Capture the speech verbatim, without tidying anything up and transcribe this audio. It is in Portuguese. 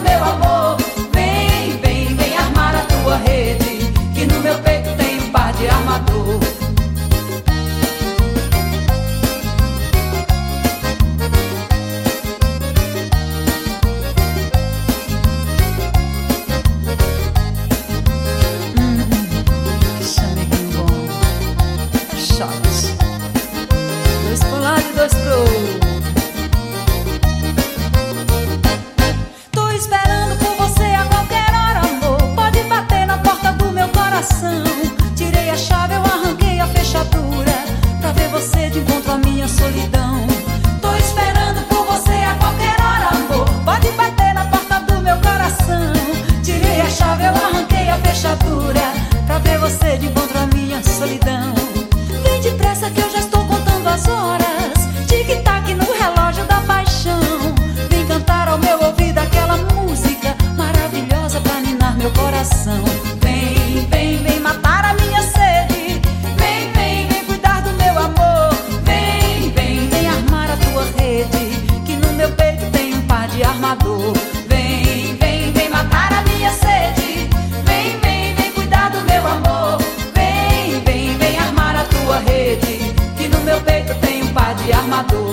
meu amor. Vem, vem, vem armar a tua rede, que no meu peito tem um par de armador. Dois pro lado e dois pro outro. Tô esperando por você a qualquer hora, amor. Pode bater na porta do meu coração. Tirei a chave, eu arranquei a fechadura, pra ver você de encontro à minha solidão. Tô esperando por você a qualquer hora, amor. Pode bater na porta do meu coração. Tirei a chave, eu arranquei a fechadura, pra ver você de encontro à minha solidão. Vem depressa que eu já estou contando as horas, tic-tac no relógio da paixão. Vem cantar ao meu ouvido aquela música maravilhosa pra ninar meu coração. Vem, vem, vem matar a minha sede. Vem, vem, vem cuidar do meu amor. Vem, vem, vem armar a tua rede, que no meu peito tem um par de armador. Vem, vem, vem matar a minha sede. Vem, vem, vem cuidar do meu amor. Vem, vem, vem armar a tua rede, que no meu peito tem um par de armador.